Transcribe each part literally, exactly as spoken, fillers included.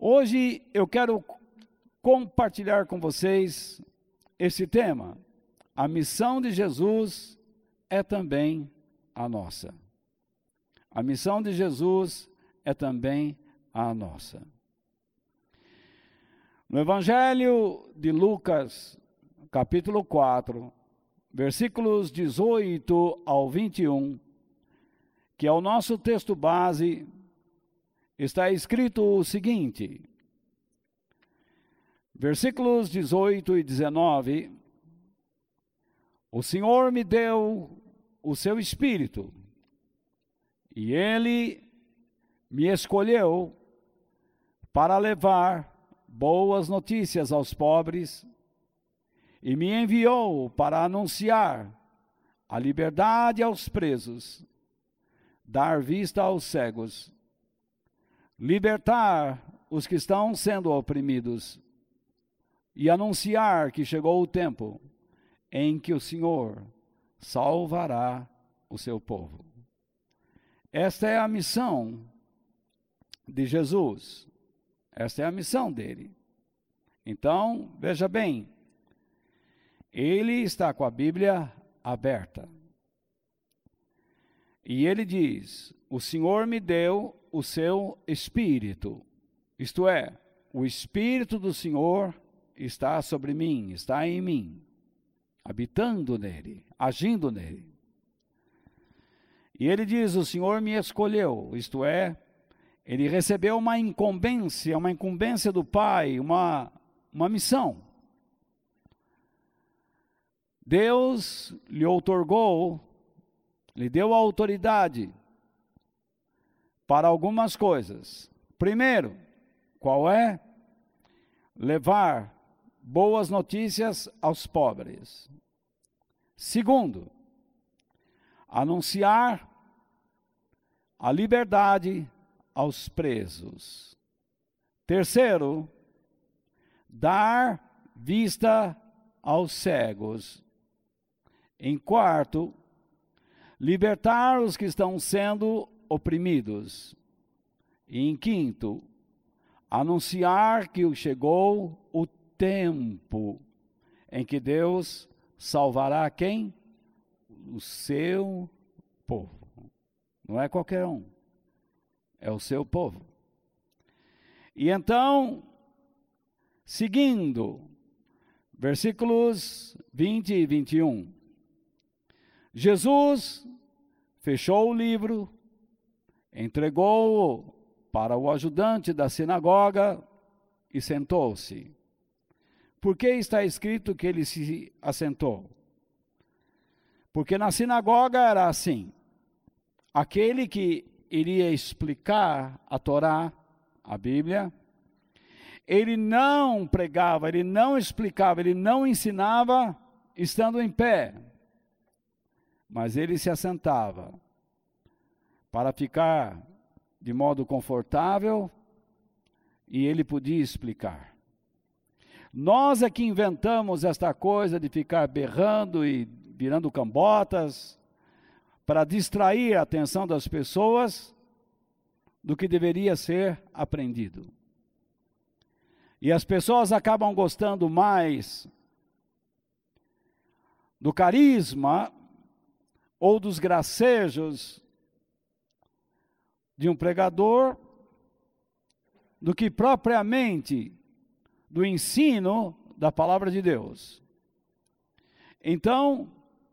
Hoje eu quero compartilhar com vocês esse tema. A missão de Jesus é também a nossa. A missão de Jesus é também a nossa. No Evangelho de Lucas, capítulo quatro, versículos dezoito ao vinte e um, que é o nosso texto base, está escrito o seguinte, versículos dezoito e dezenove, o Senhor me deu o seu Espírito, e Ele me escolheu para levar boas notícias aos pobres, e me enviou para anunciar a liberdade aos presos, dar vista aos cegos, libertar os que estão sendo oprimidos e anunciar que chegou o tempo em que o Senhor salvará o seu povo. Esta é a missão de Jesus. Esta é a missão dele. Então, veja bem, ele está com a Bíblia aberta. E ele diz, o Senhor me deu o seu Espírito. Isto é, o Espírito do Senhor está sobre mim, está em mim, habitando nele, agindo nele. E ele diz, o Senhor me escolheu, isto é, ele recebeu uma incumbência, uma incumbência do Pai, uma, uma missão. Deus lhe outorgou, lhe deu a autoridade para algumas coisas. Primeiro, qual é? Levar boas notícias aos pobres. Segundo, anunciar a liberdade aos presos. Terceiro, dar vista aos cegos. Em quarto, libertar os que estão sendo oprimidos. E em quinto, anunciar que chegou o tempo em que Deus salvará quem? O seu povo. Não é qualquer um. É o seu povo. E então, seguindo, versículos vinte e vinte e um. Jesus fechou o livro, entregou-o para o ajudante da sinagoga e sentou-se. Por que está escrito que ele se assentou? Porque na sinagoga era assim, aquele que iria explicar a Torá, a Bíblia, ele não pregava, ele não explicava, ele não ensinava estando em pé, mas ele se assentava para ficar de modo confortável e ele podia explicar. Nós é que inventamos esta coisa de ficar berrando e virando cambotas para distrair a atenção das pessoas do que deveria ser aprendido. E as pessoas acabam gostando mais do carisma ou dos gracejos de um pregador do que propriamente do ensino da palavra de Deus. Então,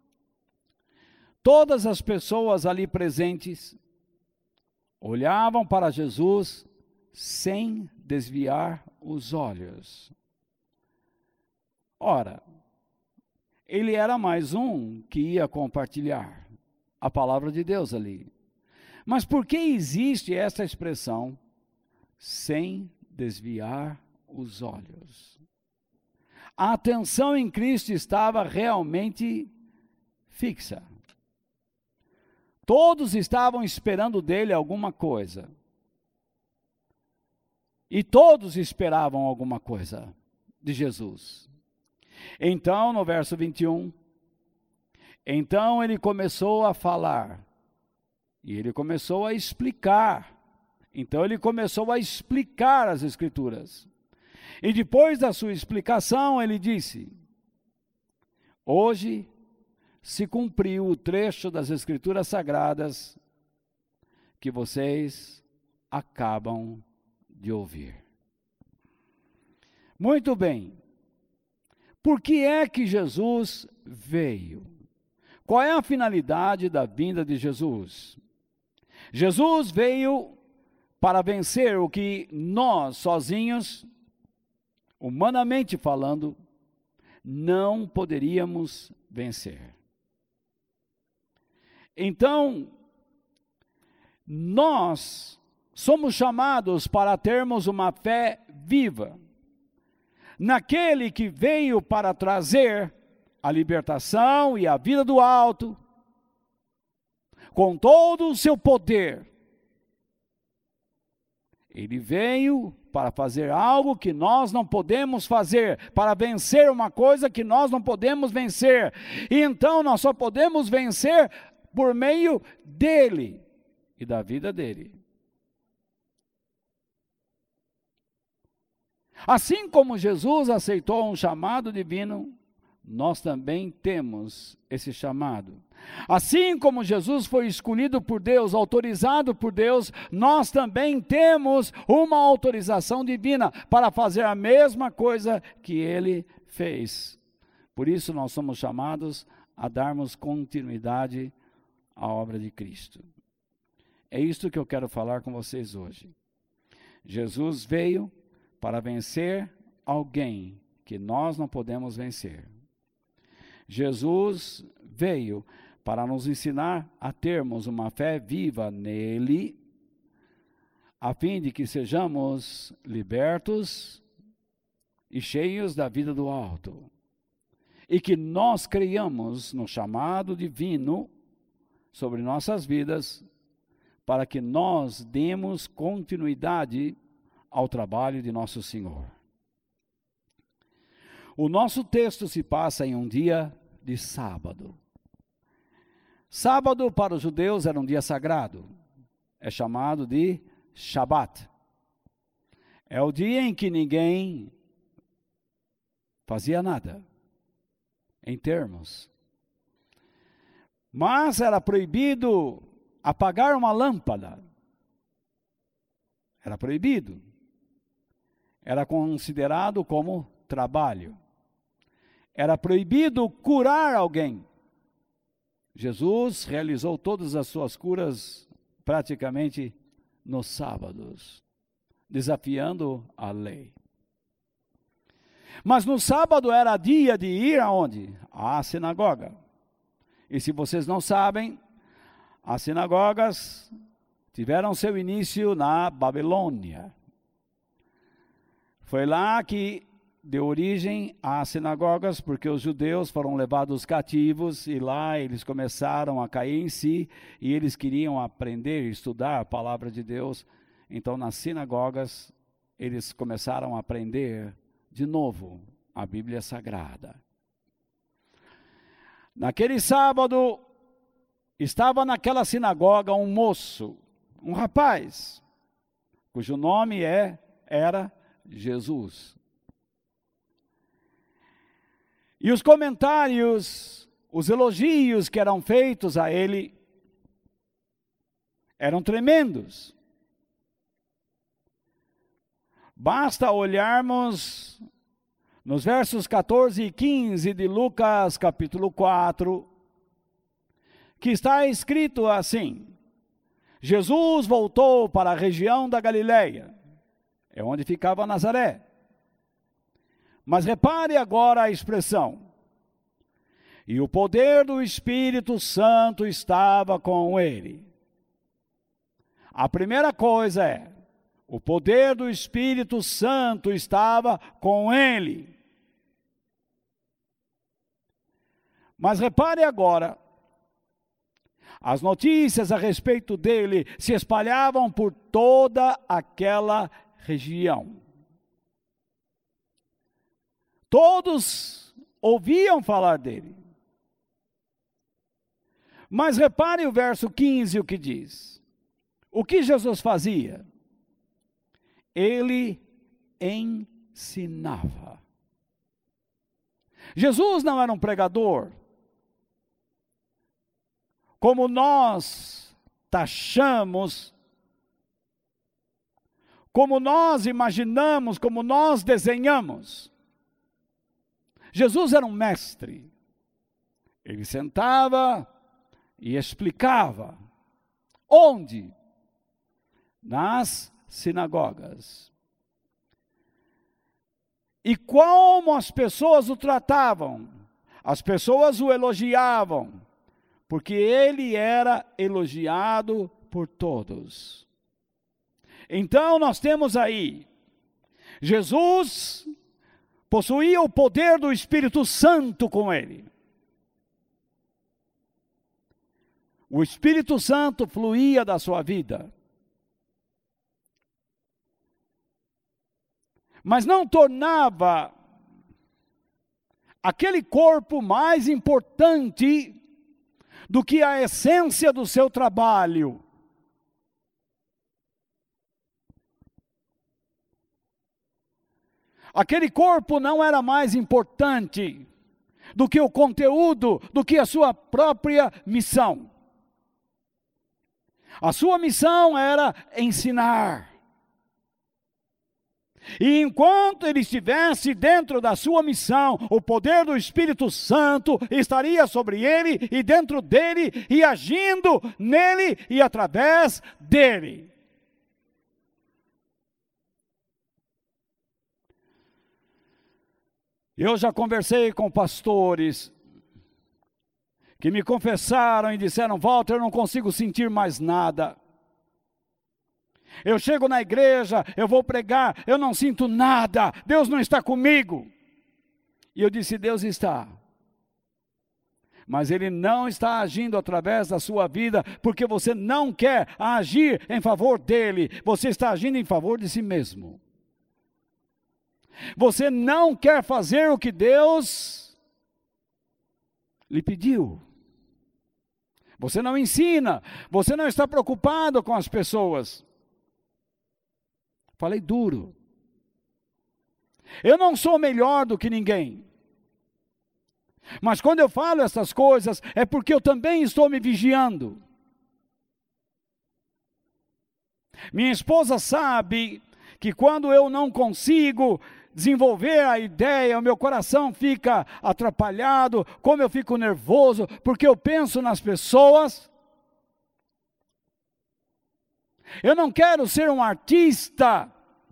todas as pessoas ali presentes olhavam para Jesus sem desviar os olhos. Ora, ele era mais um que ia compartilhar a palavra de Deus ali. Mas por que existe essa expressão, sem desviar os olhos? A atenção em Cristo estava realmente fixa. Todos estavam esperando dele alguma coisa. E todos esperavam alguma coisa de Jesus. Então, no verso vinte e um, então ele começou a falar, e ele começou a explicar, Então ele começou a explicar as Escrituras. E depois da sua explicação, ele disse: hoje se cumpriu o trecho das Escrituras Sagradas que vocês acabam de ouvir. Muito bem. Por que é que Jesus veio? Qual é a finalidade da vinda de Jesus? Jesus veio para vencer o que nós sozinhos, humanamente falando, não poderíamos vencer. Então, nós somos chamados para termos uma fé viva naquele que veio para trazer a libertação e a vida do alto, com todo o seu poder. Ele veio para fazer algo que nós não podemos fazer, para vencer uma coisa que nós não podemos vencer. E então nós só podemos vencer por meio dele e da vida dele. Assim como Jesus aceitou um chamado divino, nós também temos esse chamado. Assim como Jesus foi escolhido por Deus, autorizado por Deus, nós também temos uma autorização divina para fazer a mesma coisa que ele fez. Por isso nós somos chamados a darmos continuidade à obra de Cristo. É isto que eu quero falar com vocês hoje. Jesus veio para vencer alguém que nós não podemos vencer. Jesus veio para nos ensinar a termos uma fé viva nele, a fim de que sejamos libertos e cheios da vida do alto, e que nós creiamos no chamado divino sobre nossas vidas, para que nós demos continuidade ao trabalho de nosso Senhor. O nosso texto se passa em um dia de sábado. Sábado para os judeus era um dia sagrado. É chamado de Shabat. É o dia em que ninguém fazia nada, em termos. Mas era proibido apagar uma lâmpada. Era proibido. Era considerado como trabalho. Era proibido curar alguém. Jesus realizou todas as suas curas praticamente nos sábados, desafiando a lei. Mas no sábado era dia de ir aonde? À sinagoga. E se vocês não sabem, as sinagogas tiveram seu início na Babilônia. Foi lá que deu origem às sinagogas, porque os judeus foram levados cativos e lá eles começaram a cair em si e eles queriam aprender, estudar a palavra de Deus. Então nas sinagogas eles começaram a aprender de novo a Bíblia Sagrada. Naquele sábado estava naquela sinagoga um moço, um rapaz, cujo nome é, era Jesus. E os comentários, os elogios que eram feitos a ele, eram tremendos. Basta olharmos nos versos catorze e quinze de Lucas capítulo quatro, que está escrito assim: Jesus voltou para a região da Galileia, é onde ficava Nazaré. Mas repare agora a expressão: e o poder do Espírito Santo estava com ele. A primeira coisa é, o poder do Espírito Santo estava com ele. Mas repare agora, as notícias a respeito dele se espalhavam por toda aquela região. Todos ouviam falar dele. Mas repare o verso quinze, o que diz. O que Jesus fazia? ele ensinava. Jesus não era um pregador, como nós taxamos, como nós imaginamos, como nós desenhamos. Jesus era um mestre. Ele sentava e explicava. Onde? Nas sinagogas. E como as pessoas o tratavam? As pessoas o elogiavam, porque ele era elogiado por todos. Então nós temos aí, Jesus possuía o poder do Espírito Santo com ele. O Espírito Santo fluía da sua vida. Mas não tornava aquele corpo mais importante do que a essência do seu trabalho. Aquele corpo não era mais importante do que o conteúdo, do que a sua própria missão. A sua missão era ensinar. E enquanto ele estivesse dentro da sua missão, o poder do Espírito Santo estaria sobre ele e dentro dele, e agindo nele e através dele. Eu já conversei com pastores que me confessaram e disseram: Walter, eu não consigo sentir mais nada. Eu chego na igreja, eu vou pregar, eu não sinto nada, Deus não está comigo. E eu disse: Deus está. Mas Ele não está agindo através da sua vida, porque você não quer agir em favor dEle, você está agindo em favor de si mesmo. Você não quer fazer o que Deus lhe pediu. Você não ensina, você não está preocupado com as pessoas. Falei duro. Eu não sou melhor do que ninguém. Mas quando eu falo essas coisas, é porque eu também estou me vigiando. Minha esposa sabe que quando eu não consigo desenvolver a ideia, o meu coração fica atrapalhado, como eu fico nervoso, porque eu penso nas pessoas. Eu não quero ser um artista,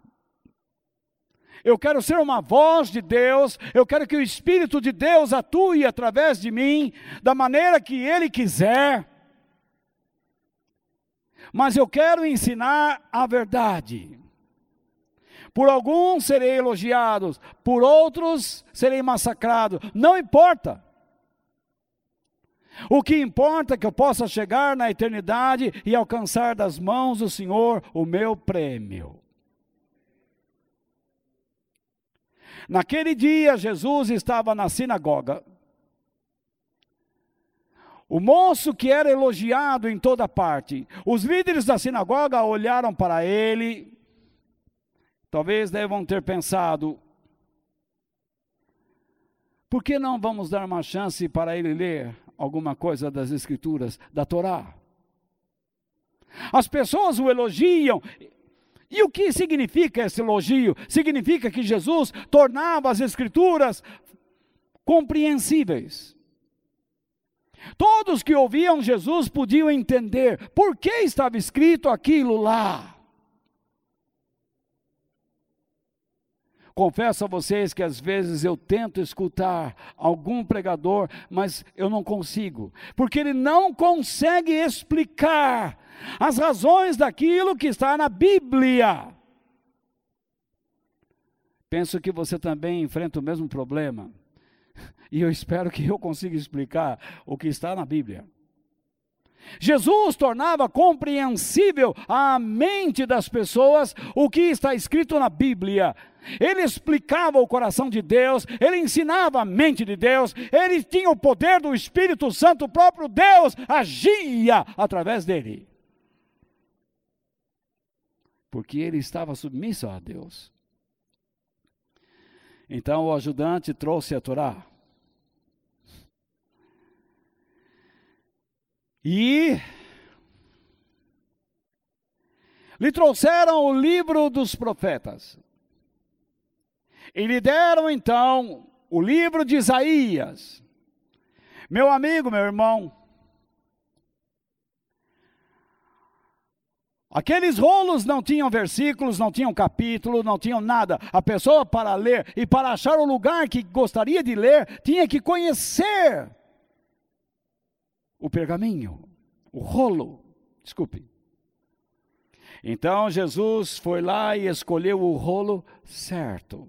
eu quero ser uma voz de Deus, eu quero que o Espírito de Deus atue através de mim, da maneira que Ele quiser, mas eu quero ensinar a verdade. Por alguns serei elogiado, por outros serei massacrado, não importa. O que importa é que eu possa chegar na eternidade e alcançar das mãos do Senhor o meu prêmio. Naquele dia, Jesus estava na sinagoga. O moço que era elogiado em toda parte, os líderes da sinagoga olharam para ele. Talvez devam ter pensado: por que não vamos dar uma chance para ele ler alguma coisa das Escrituras, da Torá? As pessoas o elogiam. E o que significa esse elogio? Significa que Jesus tornava as Escrituras compreensíveis. Todos que ouviam Jesus podiam entender por que estava escrito aquilo lá. Confesso a vocês que às vezes eu tento escutar algum pregador, mas eu não consigo, porque ele não consegue explicar as razões daquilo que está na Bíblia. Penso que você também enfrenta o mesmo problema, e eu espero que eu consiga explicar o que está na Bíblia. Jesus tornava compreensível à mente das pessoas o que está escrito na Bíblia. Ele explicava o coração de Deus, ele ensinava a mente de Deus, ele tinha o poder do Espírito Santo, o próprio Deus agia através dele. porque ele estava submisso a Deus. Então o ajudante trouxe a Torá. E lhe trouxeram o livro dos profetas. E lhe deram então o livro de Isaías. Meu amigo, meu irmão, aqueles rolos não tinham versículos, não tinham capítulo, não tinham nada. A pessoa, para ler e para achar o lugar que gostaria de ler, tinha que conhecer o pergaminho, o rolo, desculpe. Então Jesus foi lá e escolheu o rolo certo.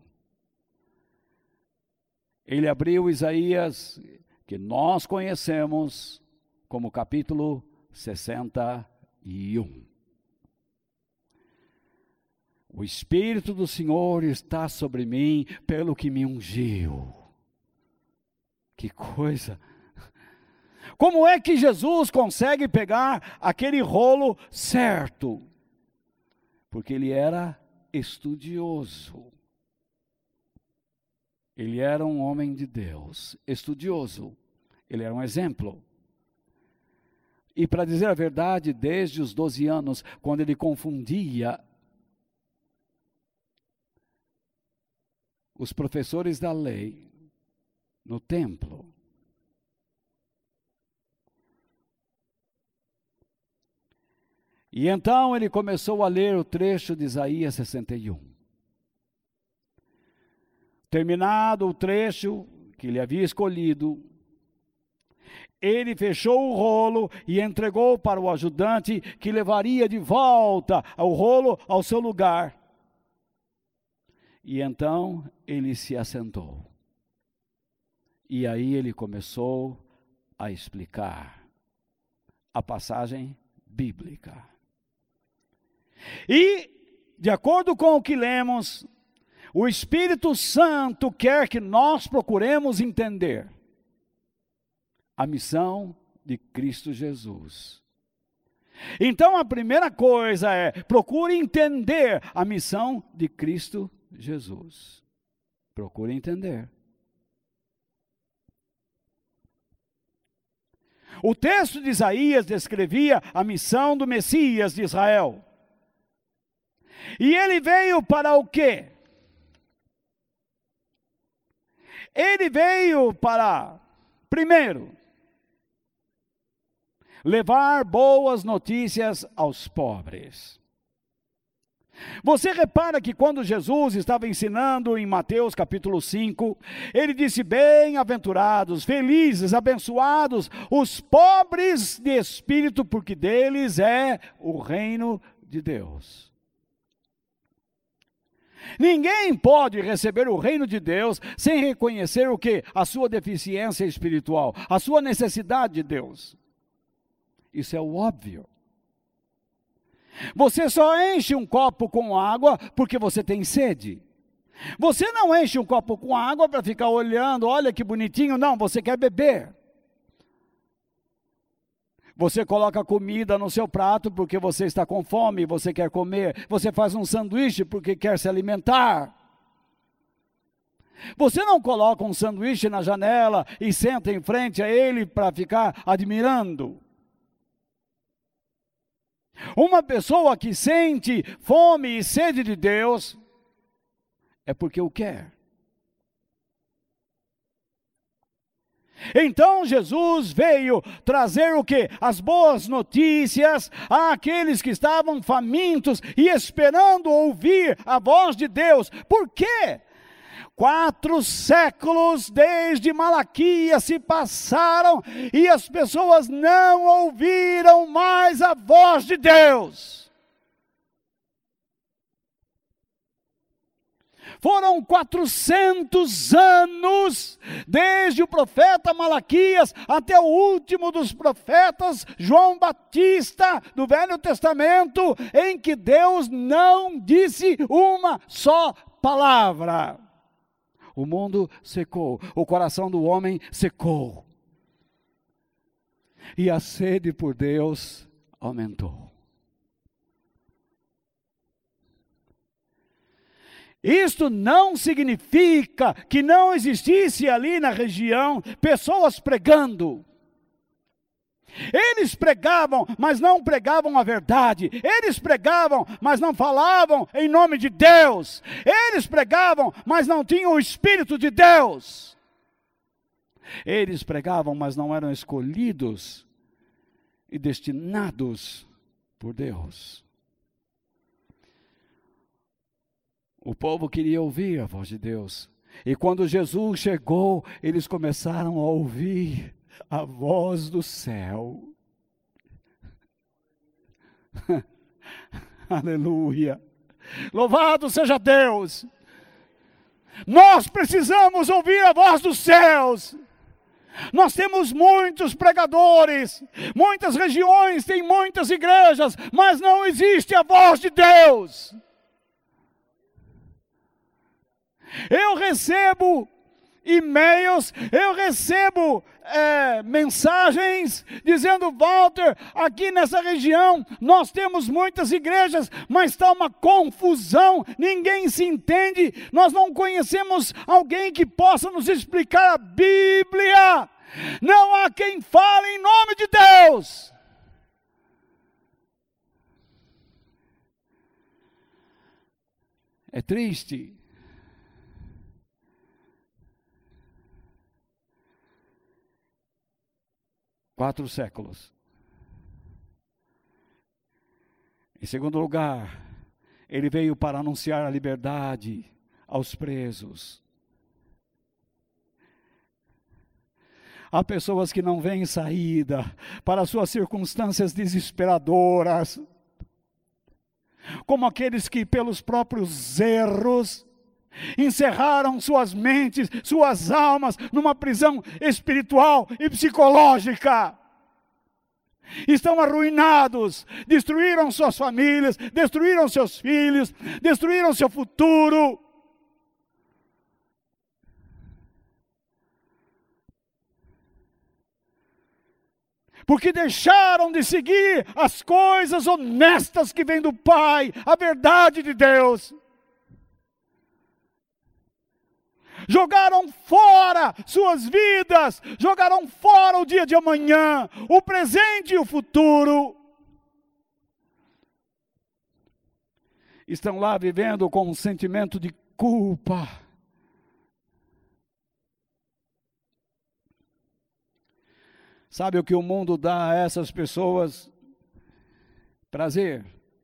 Ele abriu Isaías, que nós conhecemos como capítulo sessenta e um. O Espírito do Senhor está sobre mim, pelo que me ungiu. Que coisa! Como é que Jesus consegue pegar aquele rolo certo? Porque ele era estudioso. Ele era um homem de Deus, estudioso. Ele era um exemplo. E para dizer a verdade, desde os doze anos, quando ele confundia os professores da lei no templo, e então ele começou a ler o trecho de Isaías sessenta e um. Terminado o trecho que ele havia escolhido, ele fechou o rolo e entregou para o ajudante, que levaria de volta o rolo ao seu lugar. E então ele se assentou. E aí ele começou a explicar a passagem bíblica. E, de acordo com o que lemos, o Espírito Santo quer que nós procuremos entender a missão de Cristo Jesus. Então a primeira coisa é, procure entender a missão de Cristo Jesus. Procure entender. O texto de Isaías descrevia a missão do Messias de Israel. E ele veio para o quê? Ele veio para, primeiro, levar boas notícias aos pobres. Você repara que quando Jesus estava ensinando em Mateus capítulo cinco, ele disse: bem-aventurados, felizes, abençoados, os pobres de espírito, porque deles é o reino de Deus. Ninguém pode receber o reino de Deus sem reconhecer o quê? A sua deficiência espiritual, a sua necessidade de Deus. Isso é o óbvio. Você só enche um copo com água porque você tem sede. Você não enche um copo com água para ficar olhando, olha que bonitinho, não, você quer beber. Você coloca comida no seu prato porque você está com fome, você quer comer. Você faz um sanduíche porque quer se alimentar. Você não coloca um sanduíche na janela e senta em frente a ele para ficar admirando. Uma pessoa que sente fome e sede de Deus é porque o quer. Então Jesus veio trazer o quê? As boas notícias àqueles que estavam famintos e esperando ouvir a voz de Deus. Por quê? Quatro séculos desde Malaquias se passaram e as pessoas não ouviram mais a voz de Deus. Foram quatrocentos anos, desde o profeta Malaquias até o último dos profetas, João Batista, do Velho Testamento, em que Deus não disse uma só palavra. O mundo secou, o coração do homem secou. E a sede por Deus aumentou. Isto não significa que não existisse ali na região pessoas pregando. Eles pregavam, mas não pregavam a verdade. Eles pregavam, mas não falavam em nome de Deus. Eles pregavam, mas não tinham o Espírito de Deus. Eles pregavam, mas não eram escolhidos e destinados por Deus. O povo queria ouvir a voz de Deus. E quando Jesus chegou, eles começaram a ouvir a voz do céu. Aleluia. Louvado seja Deus. Nós precisamos ouvir a voz dos céus. Nós temos muitos pregadores, muitas regiões têm muitas igrejas, mas não existe a voz de Deus. Eu recebo e-mails, eu recebo é, mensagens dizendo: Walter, aqui nessa região nós temos muitas igrejas, mas está uma confusão, ninguém se entende, nós não conhecemos alguém que possa nos explicar a Bíblia, não há quem fale em nome de Deus. É triste. Quatro séculos. Em segundo lugar, ele veio para anunciar a liberdade aos presos. Há pessoas que não veem saída para suas circunstâncias desesperadoras, como aqueles que pelos próprios erros encerraram suas mentes, suas almas numa prisão espiritual e psicológica. Estão arruinados, destruíram suas famílias, destruíram seus filhos, destruíram seu futuro. Porque deixaram de seguir as coisas honestas que vêm do Pai, a verdade de Deus. Jogaram fora suas vidas, jogaram fora o dia de amanhã, o presente e o futuro. Estão lá vivendo com um sentimento de culpa. Sabe o que o mundo dá a essas pessoas? Prazer.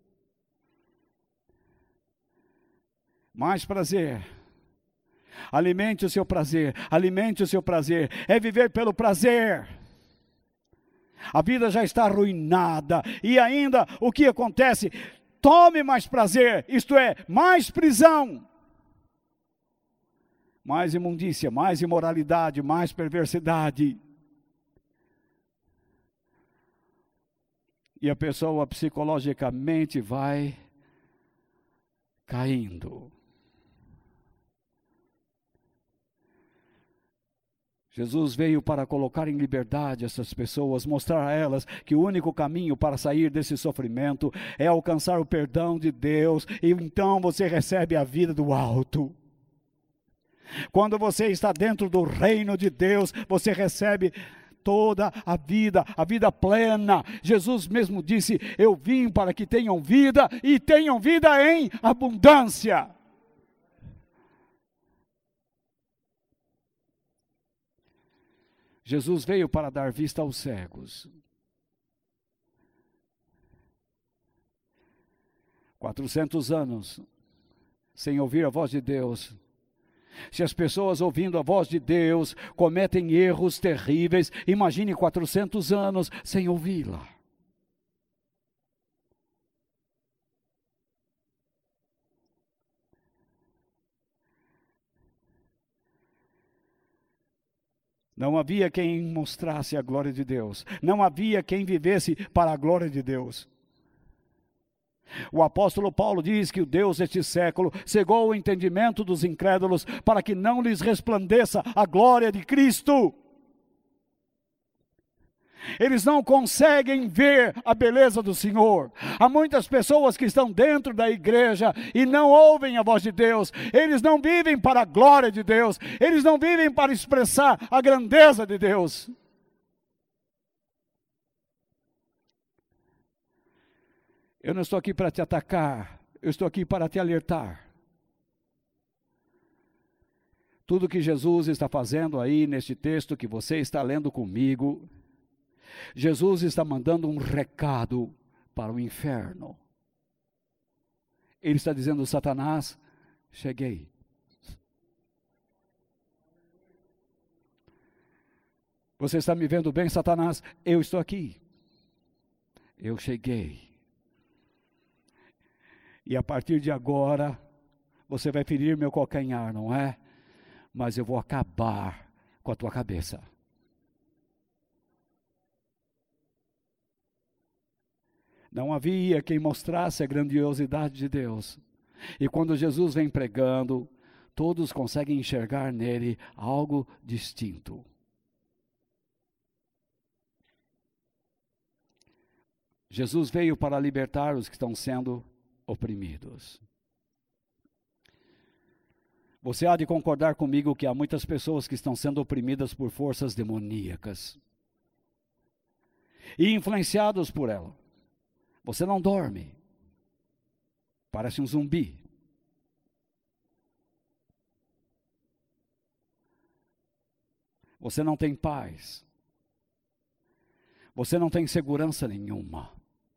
Mais prazer. Alimente o seu prazer, alimente o seu prazer, é viver pelo prazer. A vida já está arruinada, e ainda o que acontece? Tome mais prazer, isto é, mais prisão. Mais imundícia, mais imoralidade, mais perversidade. E a pessoa psicologicamente vai caindo. Jesus veio para colocar em liberdade essas pessoas, mostrar a elas que o único caminho para sair desse sofrimento é alcançar o perdão de Deus, e então você recebe a vida do alto. Quando você está dentro do reino de Deus, você recebe toda a vida, a vida plena. Jesus mesmo disse: eu vim para que tenham vida e tenham vida em abundância. Jesus veio para dar vista aos cegos. Quatrocentos anos sem ouvir a voz de Deus. Se as pessoas ouvindo a voz de Deus cometem erros terríveis, imagine quatrocentos anos sem ouvi-la. Não havia quem mostrasse a glória de Deus. Não havia quem vivesse para a glória de Deus. O apóstolo Paulo diz que o Deus deste século cegou o entendimento dos incrédulos para que não lhes resplandeça a glória de Cristo. Eles não conseguem ver a beleza do Senhor. Há muitas pessoas que estão dentro da igreja e não ouvem a voz de Deus. Eles não vivem para a glória de Deus. Eles não vivem para expressar a grandeza de Deus. Eu não estou aqui para te atacar. Eu estou aqui para te alertar. Tudo que Jesus está fazendo aí neste texto que você está lendo comigo, Jesus está mandando um recado para o inferno. Ele está dizendo: Satanás, cheguei. Você está me vendo bem, Satanás? Eu estou aqui. Eu cheguei. E a partir de agora, você vai ferir meu calcanhar, não é? Mas eu vou acabar com a tua cabeça. Não havia quem mostrasse a grandiosidade de Deus. E quando Jesus vem pregando, todos conseguem enxergar nele algo distinto. Jesus veio para libertar os que estão sendo oprimidos. Você há de concordar comigo que há muitas pessoas que estão sendo oprimidas por forças demoníacas e influenciados por ela. Você não dorme, parece um zumbi. Você não tem paz, você não tem segurança nenhuma.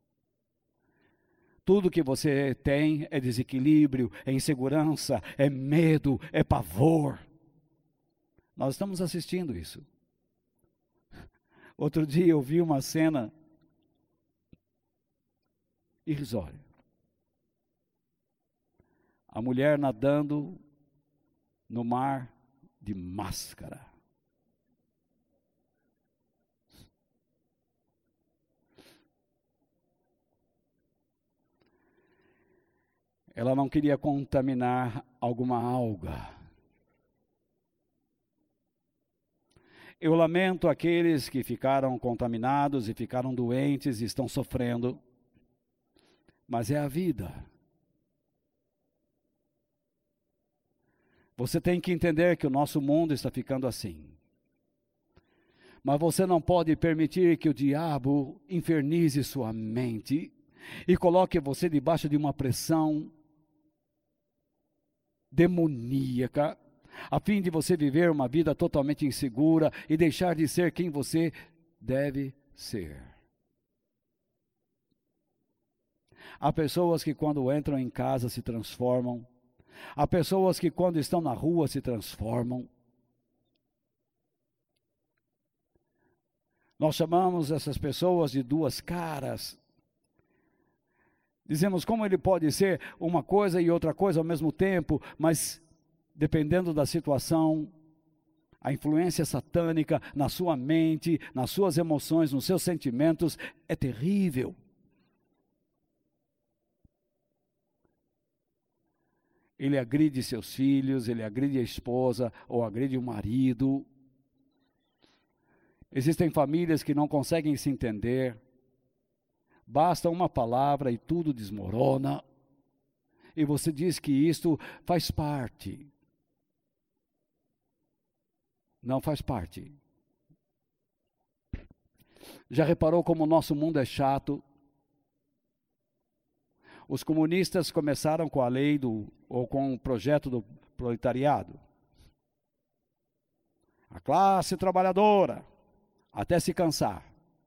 Tudo que você tem é desequilíbrio, é insegurança, é medo, é pavor. Nós estamos assistindo isso. Outro dia eu vi uma cena irrisória. A mulher nadando no mar de máscara. Ela não queria contaminar alguma alga. Eu lamento aqueles que ficaram contaminados e ficaram doentes e estão sofrendo. Mas é a vida. Você tem que entender que o nosso mundo está ficando assim. Mas você não pode permitir que o diabo infernize sua mente e coloque você debaixo de uma pressão demoníaca, a fim de você viver uma vida totalmente insegura e deixar de ser quem você deve ser. Há pessoas que quando entram em casa se transformam. Há pessoas que quando estão na rua se transformam. Nós chamamos essas pessoas de duas caras. Dizemos como ele pode ser uma coisa e outra coisa ao mesmo tempo, mas dependendo da situação, a influência satânica na sua mente, nas suas emoções, nos seus sentimentos é terrível. Ele agride seus filhos, ele agride a esposa ou agride o marido. Existem famílias que não conseguem se entender. Basta uma palavra e tudo desmorona. E você diz que isto faz parte. Não faz parte. Já reparou como o nosso mundo é chato? Os comunistas começaram com a lei do, ou com o projeto do proletariado. A classe trabalhadora, até se cansar.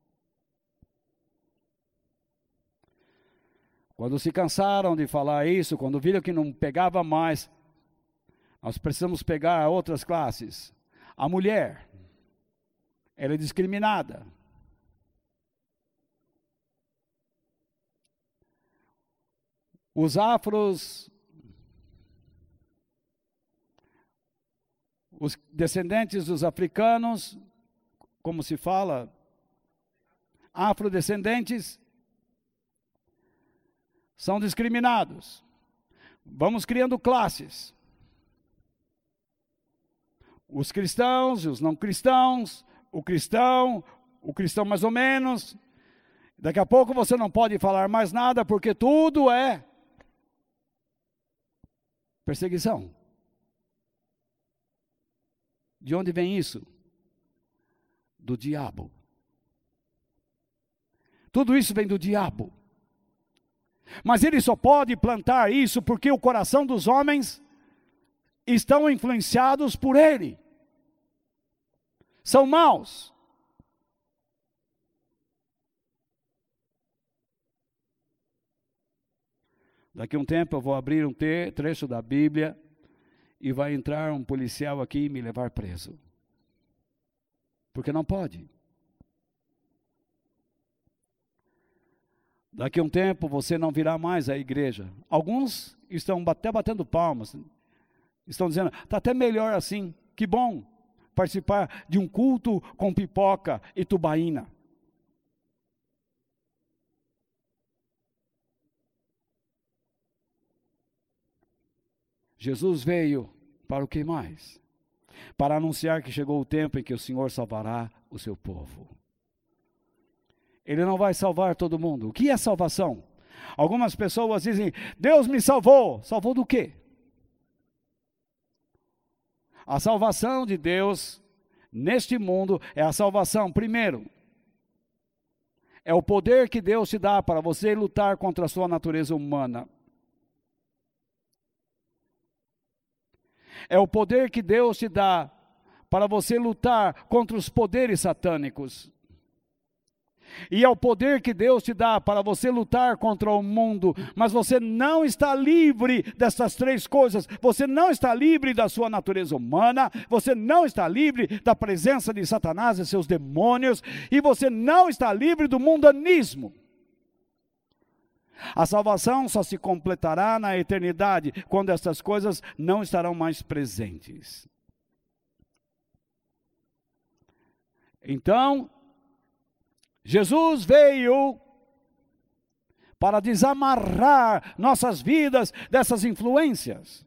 Quando se cansaram de falar isso, quando viram que não pegava mais, nós precisamos pegar outras classes. A mulher, ela é discriminada. Os afros, os descendentes dos africanos, como se fala, afrodescendentes, são discriminados. Vamos criando classes. Os cristãos e os não cristãos, o cristão, o cristão mais ou menos. Daqui a pouco você não pode falar mais nada, porque tudo é perseguição. De onde vem isso? Do diabo. Tudo isso vem do diabo. Mas ele só pode plantar isso porque o coração dos homens estão influenciados por ele. São maus. Daqui a um tempo eu vou abrir um trecho da Bíblia e vai entrar um policial aqui e me levar preso. Porque não pode. Daqui a um tempo você não virá mais à igreja. Alguns estão até batendo palmas. Estão dizendo, está até melhor assim. Que bom participar de um culto com pipoca e tubaína. Jesus veio para o que mais? Para anunciar que chegou o tempo em que o Senhor salvará o seu povo. Ele não vai salvar todo mundo. O que é salvação? Algumas pessoas dizem, Deus me salvou. Salvou do quê? A salvação de Deus neste mundo é a salvação, primeiro, é o poder que Deus te dá para você lutar contra a sua natureza humana. É o poder que Deus te dá para você lutar contra os poderes satânicos. E é o poder que Deus te dá para você lutar contra o mundo. Mas você não está livre dessas três coisas. Você não está livre da sua natureza humana. Você não está livre da presença de Satanás e seus demônios. E você não está livre do mundanismo. A salvação só se completará na eternidade, quando essas coisas não estarão mais presentes. Então, Jesus veio para desamarrar nossas vidas dessas influências.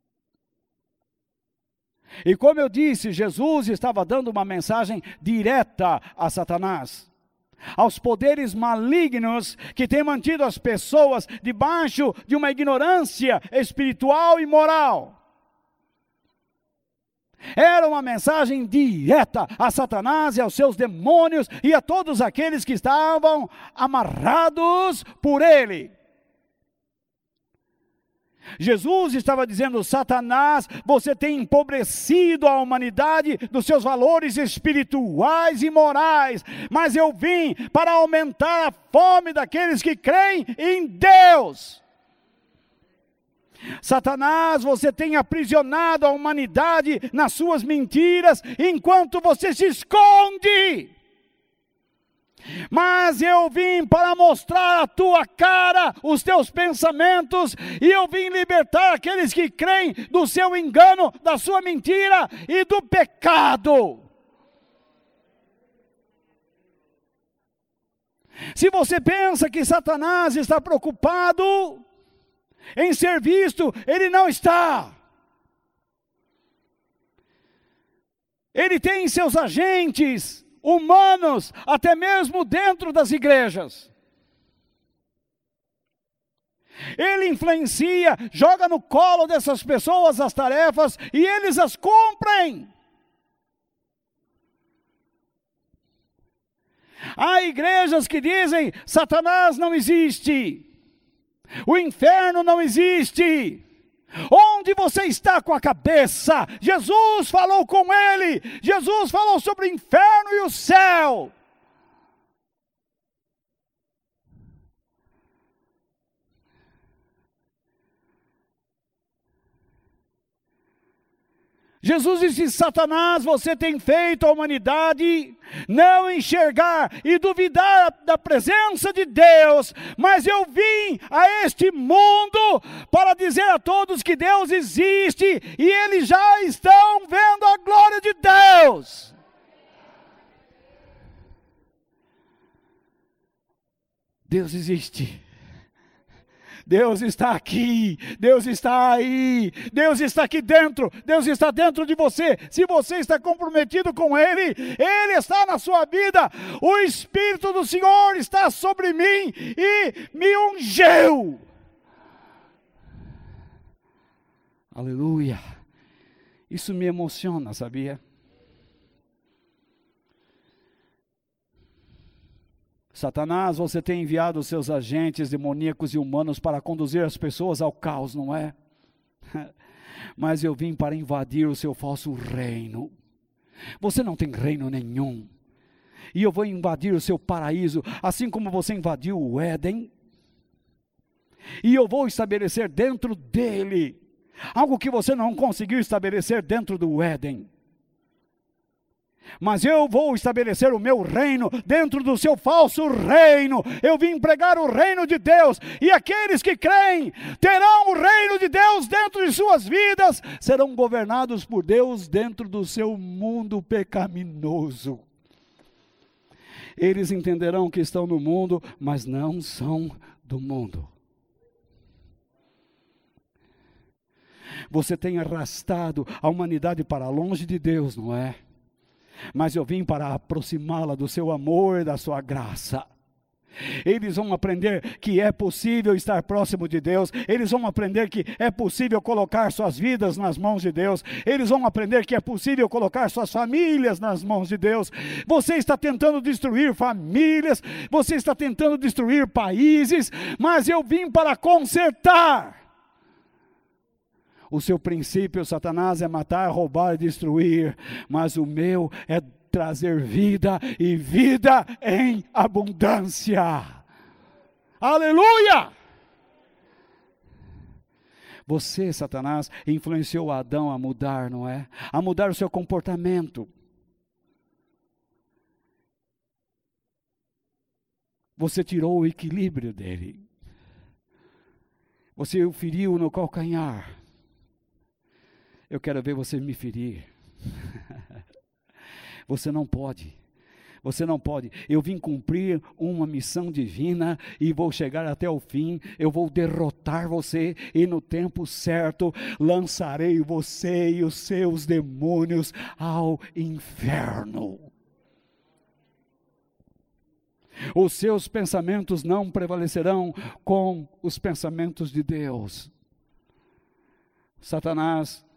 E como eu disse, Jesus estava dando uma mensagem direta a Satanás, aos poderes malignos que têm mantido as pessoas debaixo de uma ignorância espiritual e moral. Era uma mensagem direta a Satanás e aos seus demônios e a todos aqueles que estavam amarrados por ele. Jesus estava dizendo, Satanás, você tem empobrecido a humanidade dos seus valores espirituais e morais, mas eu vim para aumentar a fome daqueles que creem em Deus. Satanás, você tem aprisionado a humanidade nas suas mentiras, enquanto você se esconde. Mas eu vim para mostrar a tua cara, os teus pensamentos, e eu vim libertar aqueles que creem do seu engano, da sua mentira e do pecado. Se você pensa que Satanás está preocupado em ser visto, ele não está. Ele tem seus agentes humanos, até mesmo dentro das igrejas. Ele influencia, joga no colo dessas pessoas as tarefas e eles as cumprem. Há igrejas que dizem, Satanás não existe, o inferno não existe. Onde você está com a cabeça? Jesus falou com ele. Jesus falou sobre o inferno e o céu. Jesus disse, Satanás, você tem feito a humanidade não enxergar e duvidar da presença de Deus, mas eu vim a este mundo para dizer a todos que Deus existe e eles já estão vendo a glória de Deus. Deus existe. Deus está aqui, Deus está aí, Deus está aqui dentro, Deus está dentro de você. Se você está comprometido com Ele, Ele está na sua vida. O Espírito do Senhor está sobre mim e me ungeu. Aleluia. Isso me emociona, sabia? Satanás, você tem enviado os seus agentes demoníacos e humanos para conduzir as pessoas ao caos, não é? Mas eu vim para invadir o seu falso reino. Você não tem reino nenhum. E eu vou invadir o seu paraíso, assim como você invadiu o Éden. E eu vou estabelecer dentro dele algo que você não conseguiu estabelecer dentro do Éden. Mas eu vou estabelecer o meu reino dentro do seu falso reino. Eu vim pregar o reino de Deus, e aqueles que creem terão o reino de Deus dentro de suas vidas, serão governados por Deus dentro do seu mundo pecaminoso. Eles entenderão que estão no mundo, mas não são do mundo. Você tem arrastado a humanidade para longe de Deus, não é? Mas eu vim para aproximá-la do seu amor e da sua graça. Eles vão aprender que é possível estar próximo de Deus. Eles vão aprender que é possível colocar suas vidas nas mãos de Deus. Eles vão aprender que é possível colocar suas famílias nas mãos de Deus. Você está tentando destruir famílias, você está tentando destruir países, mas eu vim para consertar. O seu princípio, Satanás, é matar, roubar e destruir, mas o meu é trazer vida e vida em abundância. Aleluia! Você, Satanás, influenciou Adão a mudar, não é? A mudar o seu comportamento. Você tirou o equilíbrio dele. Você o feriu no calcanhar. Eu quero ver você me ferir. Você não pode. Você não pode. Eu vim cumprir uma missão divina e vou chegar até o fim. Eu vou derrotar você e no tempo certo lançarei você e os seus demônios ao inferno. Os seus pensamentos não prevalecerão com os pensamentos de Deus. Satanás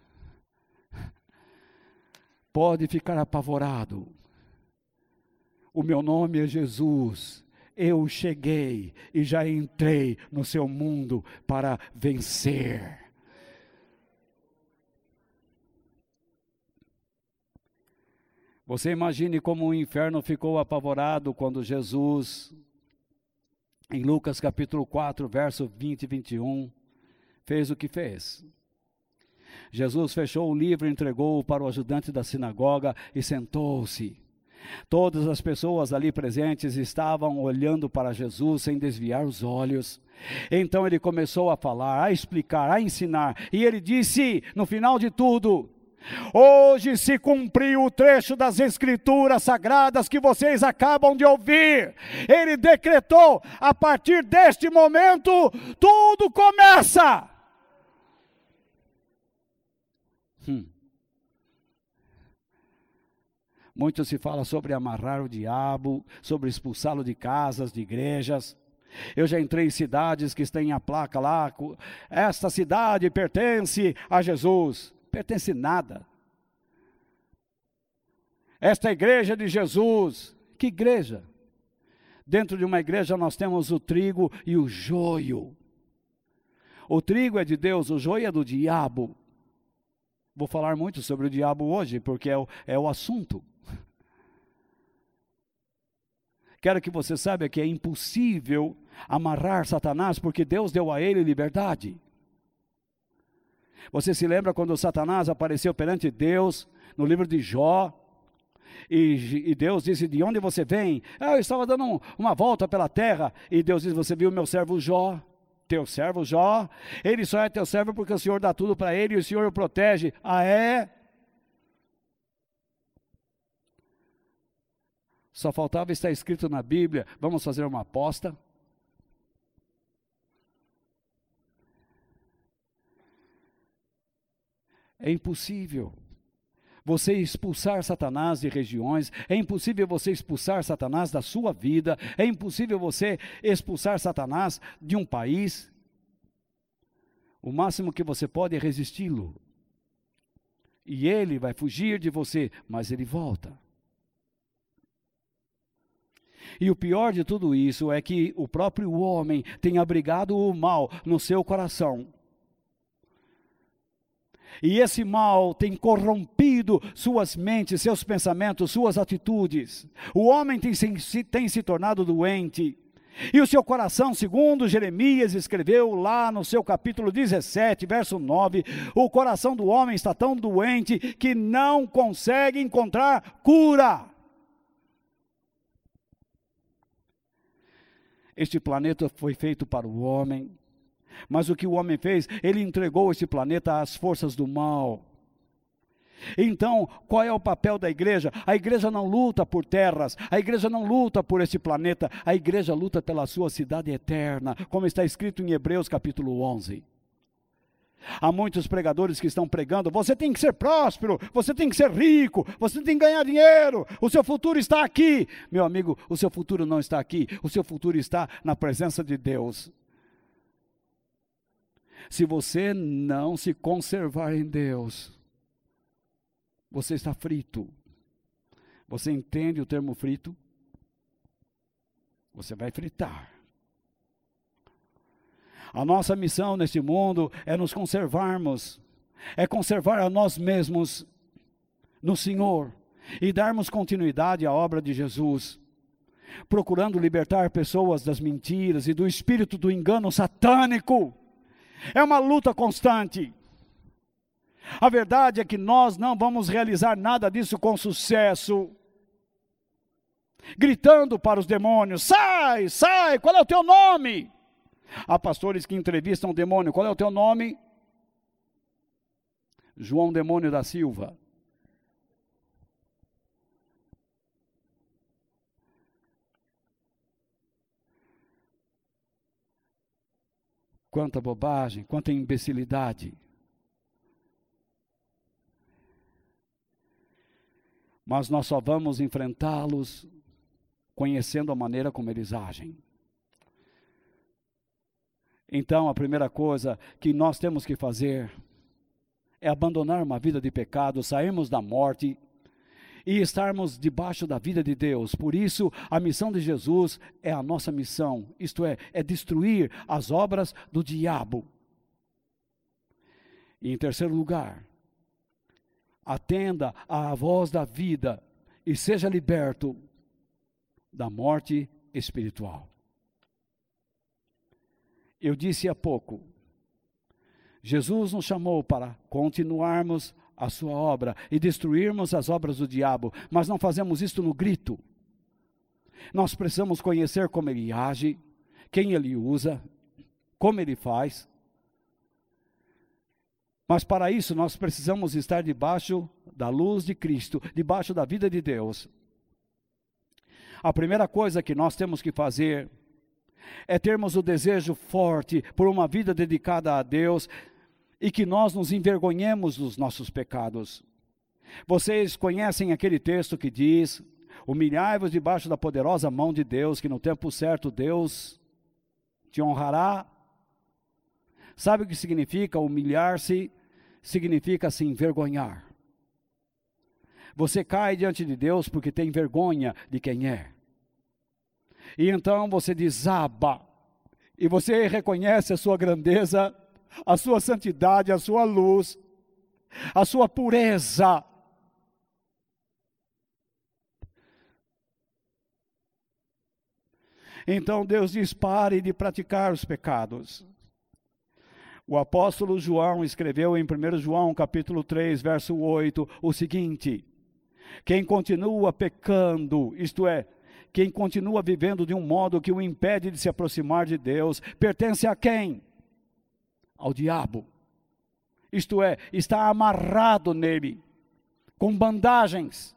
pode ficar apavorado. O meu nome é Jesus. Eu cheguei e já entrei no seu mundo para vencer. Você imagine como o inferno ficou apavorado quando Jesus, em Lucas capítulo quatro, verso vinte e vinte e um, fez o que fez. Jesus fechou o livro, entregou-o para o ajudante da sinagoga e sentou-se. Todas as pessoas ali presentes estavam olhando para Jesus sem desviar os olhos. Então ele começou a falar, a explicar, a ensinar. E ele disse, no final de tudo: hoje se cumpriu o trecho das Escrituras Sagradas que vocês acabam de ouvir. Ele decretou, a partir deste momento, tudo começa. Hum. Muito se fala sobre amarrar o diabo, sobre expulsá-lo de casas, de igrejas. Eu já entrei em cidades que têm a placa lá, esta cidade pertence a Jesus. Pertence nada. Esta igreja de Jesus, que igreja? Dentro de uma igreja nós temos o trigo e o joio. O trigo é de Deus, o joio é do diabo. Vou falar muito sobre o diabo hoje, porque é o, é o assunto. Quero que você saiba que é impossível amarrar Satanás, porque Deus deu a ele liberdade. Você se lembra quando Satanás apareceu perante Deus, no livro de Jó, e, e Deus disse, de onde você vem? Ah, eu estava dando um, uma volta pela terra, e Deus disse, você viu meu servo Jó? Teu servo Jó, ele só é teu servo porque o Senhor dá tudo para ele e o Senhor o protege. Ah, é? Só faltava estar escrito na Bíblia, vamos fazer uma aposta. É impossível você expulsar Satanás de regiões, é impossível você expulsar Satanás da sua vida, é impossível você expulsar Satanás de um país. O máximo que você pode é resisti-lo. E ele vai fugir de você, mas ele volta. E o pior de tudo isso é que o próprio homem tem abrigado o mal no seu coração. E esse mal tem corrompido suas mentes, seus pensamentos, suas atitudes. O homem tem se, tem se tornado doente. E o seu coração, segundo Jeremias escreveu lá no seu capítulo dezessete, verso nove, o coração do homem está tão doente que não consegue encontrar cura. Este planeta foi feito para o homem. Mas o que o homem fez? Ele entregou esse planeta às forças do mal. Então, qual é o papel da igreja? A igreja não luta por terras, a igreja não luta por esse planeta, a igreja luta pela sua cidade eterna, como está escrito em Hebreus capítulo onze. Há muitos pregadores que estão pregando, você tem que ser próspero, você tem que ser rico, você tem que ganhar dinheiro, o seu futuro está aqui. Meu amigo, o seu futuro não está aqui, o seu futuro está na presença de Deus. Se você não se conservar em Deus, você está frito. Você entende o termo frito? Você vai fritar. A nossa missão neste mundo é nos conservarmos, é conservar a nós mesmos no Senhor e darmos continuidade à obra de Jesus, procurando libertar pessoas das mentiras e do espírito do engano satânico. É uma luta constante. A verdade é que nós não vamos realizar nada disso com sucesso, gritando para os demônios, sai, sai, qual é o teu nome? Há pastores que entrevistam o demônio, qual é o teu nome? João Demônio da Silva. Quanta bobagem, quanta imbecilidade. Mas nós só vamos enfrentá-los conhecendo a maneira como eles agem. Então, a primeira coisa que nós temos que fazer é abandonar uma vida de pecado, sairmos da morte e estarmos debaixo da vida de Deus. Por isso, a missão de Jesus é a nossa missão, isto é, é destruir as obras do diabo. E em terceiro lugar, atenda à voz da vida e seja liberto da morte espiritual. Eu disse há pouco, Jesus nos chamou para continuarmos a sua obra e destruirmos as obras do diabo, mas não fazemos isto no grito. Nós precisamos conhecer como ele age, quem ele usa, como ele faz. Mas para isso nós precisamos estar debaixo da luz de Cristo, debaixo da vida de Deus. A primeira coisa que nós temos que fazer é termos o desejo forte por uma vida dedicada a Deus e que nós nos envergonhemos dos nossos pecados. Vocês conhecem aquele texto que diz, humilhai-vos debaixo da poderosa mão de Deus, que no tempo certo Deus te honrará. Sabe o que significa humilhar-se? Significa se envergonhar. Você cai diante de Deus porque tem vergonha de quem é. E então você desaba, e você reconhece a sua grandeza, a sua santidade, a sua luz, a sua pureza. Então Deus diz, pare de praticar os pecados. O apóstolo João escreveu em primeiro João capítulo três, verso oito, o seguinte, quem continua pecando, isto é, quem continua vivendo de um modo que o impede de se aproximar de Deus, pertence a quem? Ao diabo. Isto é, está amarrado nele, com bandagens.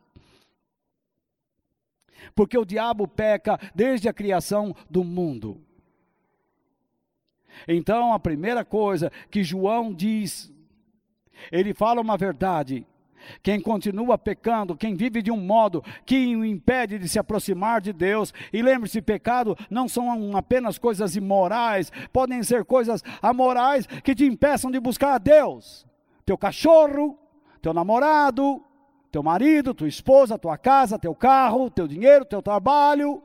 Porque o diabo peca desde a criação do mundo. Então, a primeira coisa que João diz Ele fala uma verdade. Quem continua pecando, quem vive de um modo que o impede de se aproximar de Deus, e lembre-se, pecado não são apenas coisas imorais, podem ser coisas amorais que te impeçam de buscar a Deus. Teu cachorro, teu namorado, teu marido, tua esposa, tua casa, teu carro, teu dinheiro, teu trabalho.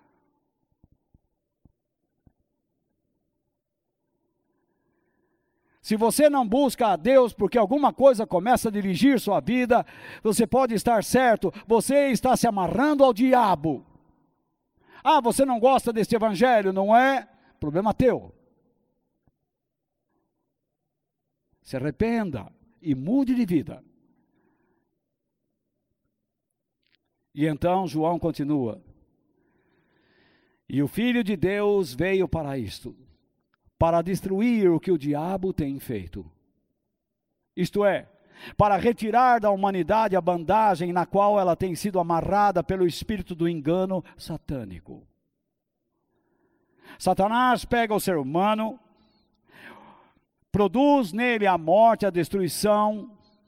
Se você não busca a Deus porque alguma coisa começa a dirigir sua vida, você pode estar certo, você está se amarrando ao diabo. Ah, você não gosta deste evangelho, não é? Problema teu. Se arrependa e mude de vida. E então João continua. E o Filho de Deus veio para isto, para destruir o que o diabo tem feito. Isto é, para retirar da humanidade a bandagem na qual ela tem sido amarrada pelo espírito do engano satânico. Satanás pega o ser humano, produz nele a morte, a destruição,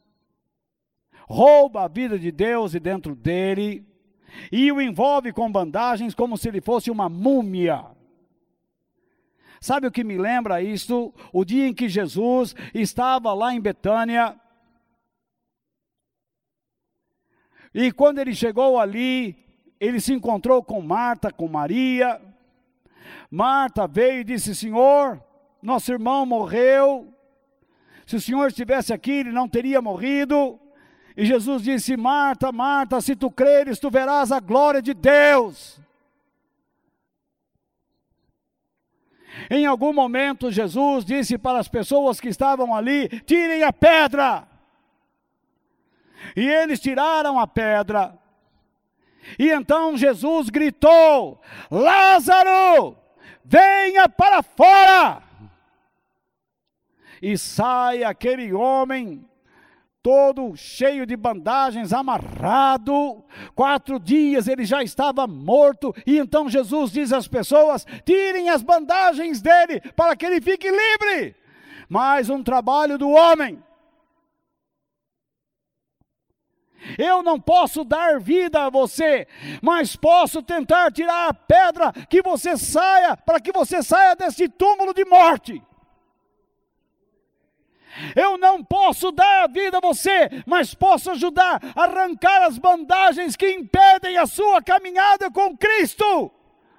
rouba a vida de Deus de dentro dele e o envolve com bandagens como se ele fosse uma múmia. Sabe o que me lembra isto? O dia em que Jesus estava lá em Betânia, e quando ele chegou ali, ele se encontrou com Marta, com Maria. Marta veio e disse: Senhor, nosso irmão morreu, se o Senhor estivesse aqui, ele não teria morrido. E Jesus disse: Marta, Marta, se tu creres, tu verás a glória de Deus. Em algum momento Jesus disse para as pessoas que estavam ali: tirem a pedra. E eles tiraram a pedra. E então Jesus gritou: Lázaro, venha para fora. E sai aquele homem todo cheio de bandagens, amarrado. Quatro dias ele já estava morto. E então Jesus diz às pessoas: tirem as bandagens dele, para que ele fique livre. Mais um trabalho do homem. Eu não posso dar vida a você, mas posso tentar tirar a pedra, que você saia, para que você saia desse túmulo de morte. Eu não posso dar a vida a você, mas posso ajudar a arrancar as bandagens que impedem a sua caminhada com Cristo.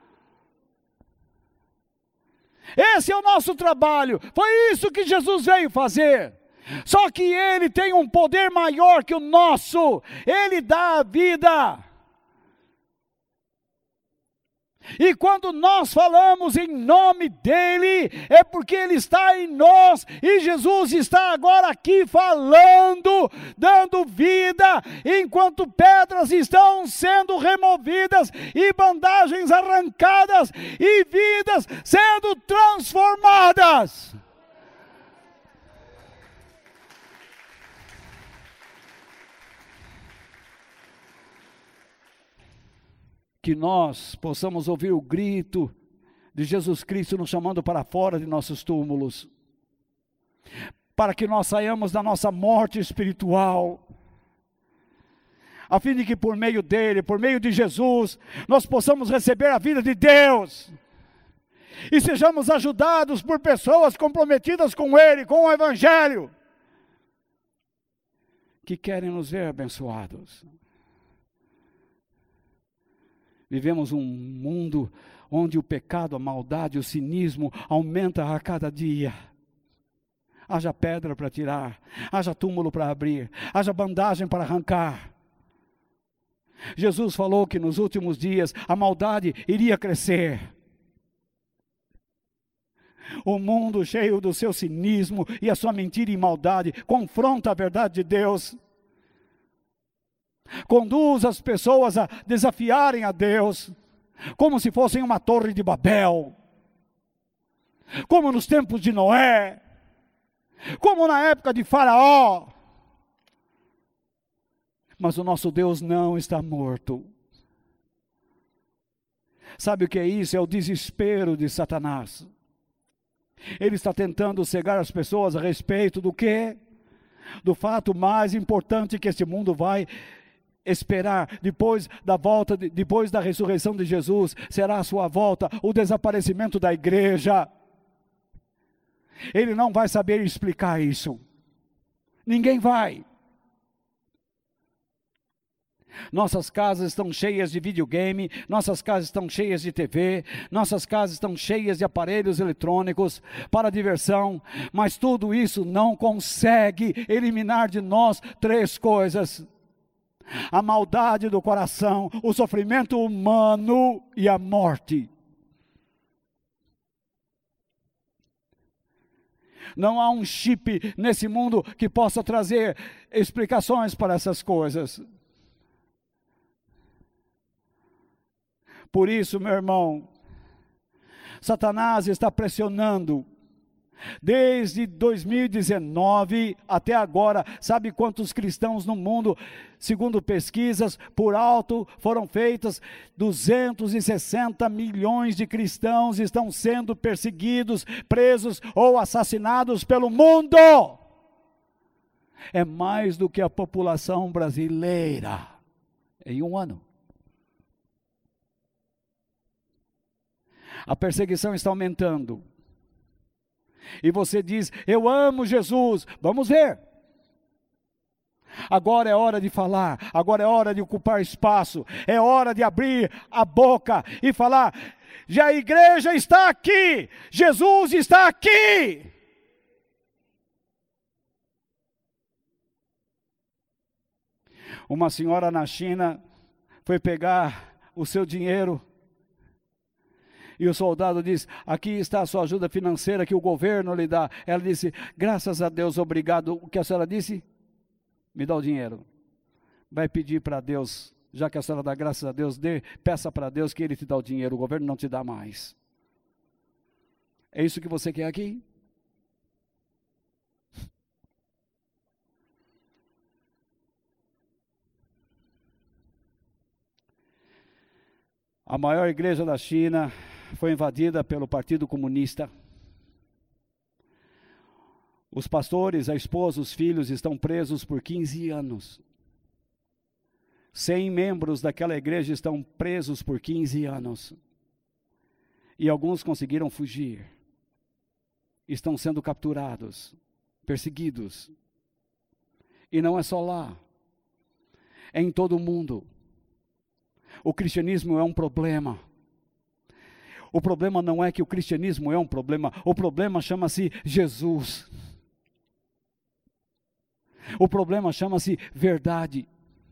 Esse é o nosso trabalho. Foi isso que Jesus veio fazer. Só que Ele tem um poder maior que o nosso. Ele dá a vida. E quando nós falamos em nome dEle, é porque Ele está em nós, e Jesus está agora aqui falando, dando vida, enquanto pedras estão sendo removidas, e bandagens arrancadas, e vidas sendo transformadas. Que nós possamos ouvir o grito de Jesus Cristo nos chamando para fora de nossos túmulos, para que nós saiamos da nossa morte espiritual, a fim de que por meio dele, por meio de Jesus, nós possamos receber a vida de Deus, e sejamos ajudados por pessoas comprometidas com Ele, com o Evangelho, que querem nos ver abençoados. Vivemos um mundo onde o pecado, a maldade, o cinismo aumenta a cada dia. Haja pedra para tirar, haja túmulo para abrir, haja bandagem para arrancar. Jesus falou que nos últimos dias a maldade iria crescer. O mundo cheio do seu cinismo e a sua mentira e maldade confronta a verdade de Deus. Conduz as pessoas a desafiarem a Deus, como se fossem uma torre de Babel, como nos tempos de Noé, como na época de Faraó. Mas o nosso Deus não está morto. Sabe o que é isso? É o desespero de Satanás. Ele está tentando cegar as pessoas a respeito do quê? do fato mais importante que este mundo vai esperar depois da volta, de, depois da ressurreição de Jesus, será a sua volta, o desaparecimento da igreja. Ele não vai saber explicar isso. Ninguém vai. Nossas casas estão cheias de videogame, nossas casas estão cheias de T V, nossas casas estão cheias de aparelhos eletrônicos para diversão, mas tudo isso não consegue eliminar de nós três coisas: a maldade do coração, o sofrimento humano e a morte. Não há um chip nesse mundo que possa trazer explicações para essas coisas. Por isso, meu irmão, Satanás está pressionando, desde dois mil e dezenove até agora. Sabe quantos cristãos no mundo, segundo pesquisas por alto, foram feitas? duzentos e sessenta milhões de cristãos estão sendo perseguidos, presos ou assassinados pelo mundo. É mais do que a população brasileira em um ano. A perseguição está aumentando. E você diz: eu amo Jesus. Vamos ver. Agora é hora de falar. Agora é hora de ocupar espaço. É hora de abrir a boca e falar: já a igreja está aqui. Jesus está aqui. Uma senhora na China foi pegar o seu dinheiro. E o soldado diz: aqui está a sua ajuda financeira que o governo lhe dá. Ela disse: graças a Deus, obrigado. O que a senhora disse? Me dá o dinheiro. Vai pedir para Deus, já que a senhora dá graças a Deus, dê, peça para Deus que Ele te dá o dinheiro, o governo não te dá mais. É isso que você quer aqui? A maior igreja da China foi invadida pelo Partido Comunista. Os pastores, a esposa, os filhos estão presos por quinze anos. cem membros daquela igreja estão presos por quinze anos. E alguns conseguiram fugir. Estão sendo capturados, perseguidos. E não é só lá. É em todo o mundo. O cristianismo é um problema. O problema não é que o cristianismo é um problema. O problema chama-se Jesus. O problema chama-se verdade.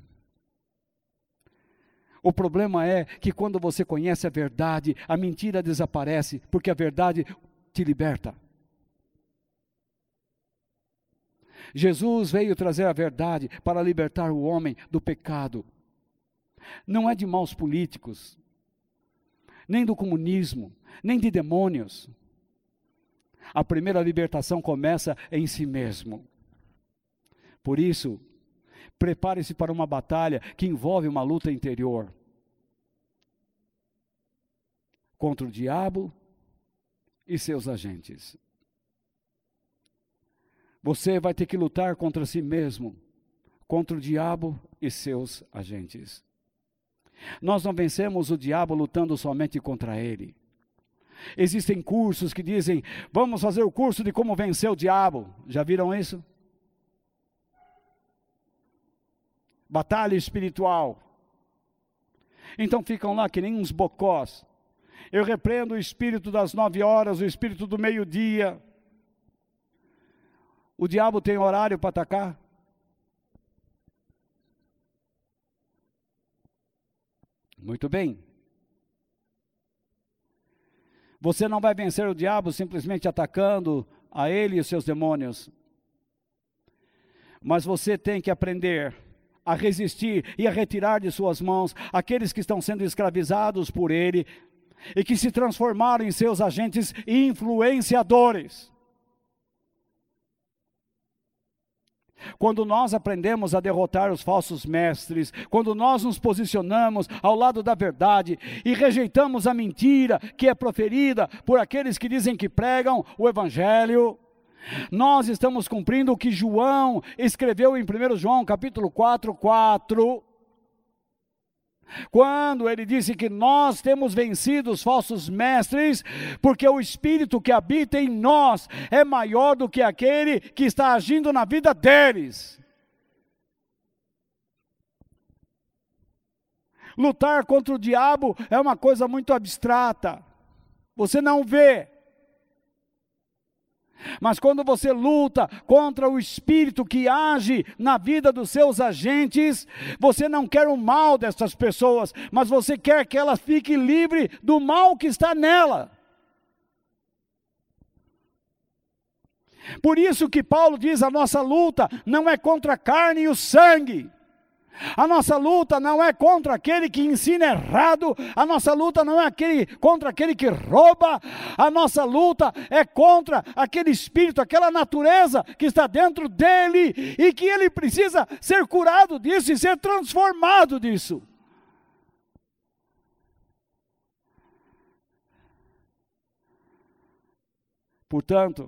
O problema é que quando você conhece a verdade, a mentira desaparece, porque a verdade te liberta. Jesus veio trazer a verdade para libertar o homem do pecado. Não é de maus políticos, nem do comunismo, nem de demônios. A primeira libertação começa em si mesmo. Por isso, prepare-se para uma batalha que envolve uma luta interior. Contra o diabo e seus agentes. Você vai ter que lutar contra si mesmo, contra o diabo e seus agentes. Nós não vencemos o diabo lutando somente contra ele. Existem cursos que dizem: vamos fazer o curso de como vencer o diabo. Já viram isso? Batalha espiritual. Então ficam lá que nem uns bocós. Eu repreendo o espírito das nove horas, o espírito do meio-dia. O diabo tem horário para atacar? Muito bem. Você não vai vencer o diabo simplesmente atacando a ele e os seus demônios. Mas você tem que aprender a resistir e a retirar de suas mãos aqueles que estão sendo escravizados por ele e que se transformaram em seus agentes influenciadores. Quando nós aprendemos a derrotar os falsos mestres, quando nós nos posicionamos ao lado da verdade e rejeitamos a mentira que é proferida por aqueles que dizem que pregam o evangelho, Nós estamos cumprindo o que João escreveu em primeiro João, capítulo quatro, quatro. Quando ele disse que nós temos vencido os falsos mestres, porque o Espírito que habita em nós é maior do que aquele que está agindo na vida deles. Lutar contra o diabo é uma coisa muito abstrata, você não vê. Mas quando você luta contra o espírito que age na vida dos seus agentes, você não quer o mal dessas pessoas, mas você quer que elas fiquem livres do mal que está nela. Por isso que Paulo diz, a nossa luta não é contra a carne e o sangue. A nossa luta não é contra aquele que ensina errado, a nossa luta não é aquele, contra aquele que rouba, a nossa luta é contra aquele espírito, aquela natureza que está dentro dele e que ele precisa ser curado disso e ser transformado disso. Portanto,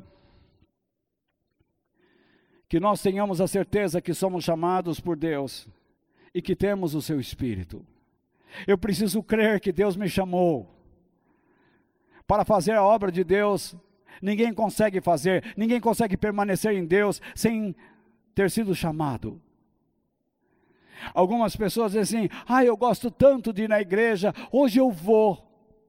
que nós tenhamos a certeza que somos chamados por Deus e que temos o seu Espírito. Eu preciso crer que Deus me chamou para fazer a obra de Deus. Ninguém consegue fazer, ninguém consegue permanecer em Deus sem ter sido chamado. Algumas pessoas dizem assim, ah, eu gosto tanto de ir na igreja, hoje eu vou.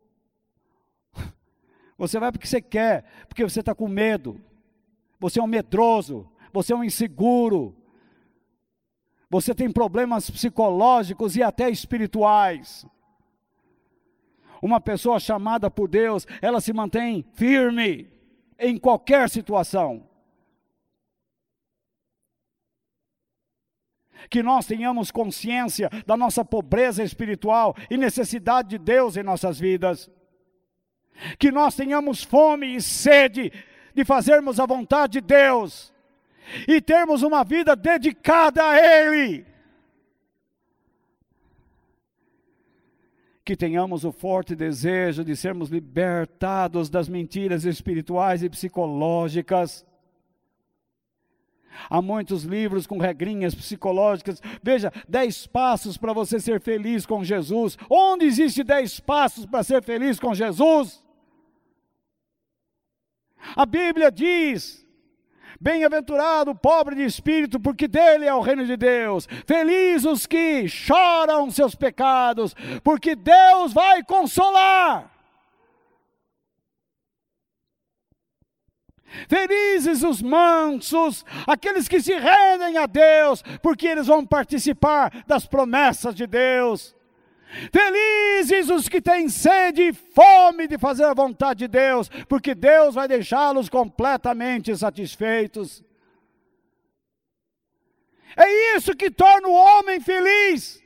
Você vai porque você quer, porque você está com medo, você é um medroso, você é um inseguro, você tem problemas psicológicos e até espirituais. Uma pessoa chamada por Deus, ela se mantém firme em qualquer situação. Que nós tenhamos consciência da nossa pobreza espiritual e necessidade de Deus em nossas vidas. Que nós tenhamos fome e sede de fazermos a vontade de Deus e termos uma vida dedicada a Ele. Que tenhamos o forte desejo de sermos libertados das mentiras espirituais e psicológicas. Há muitos livros com regrinhas psicológicas. Veja, dez passos para você ser feliz com Jesus. Onde existe dez passos para ser feliz com Jesus? A Bíblia diz, bem-aventurado o pobre de espírito, porque dele é o reino de Deus. Felizes os que choram seus pecados, porque Deus vai consolar. Felizes os mansos, aqueles que se rendem a Deus, porque eles vão participar das promessas de Deus. Felizes os que têm sede e fome de fazer a vontade de Deus, porque Deus vai deixá-los completamente satisfeitos. É isso que torna o homem feliz.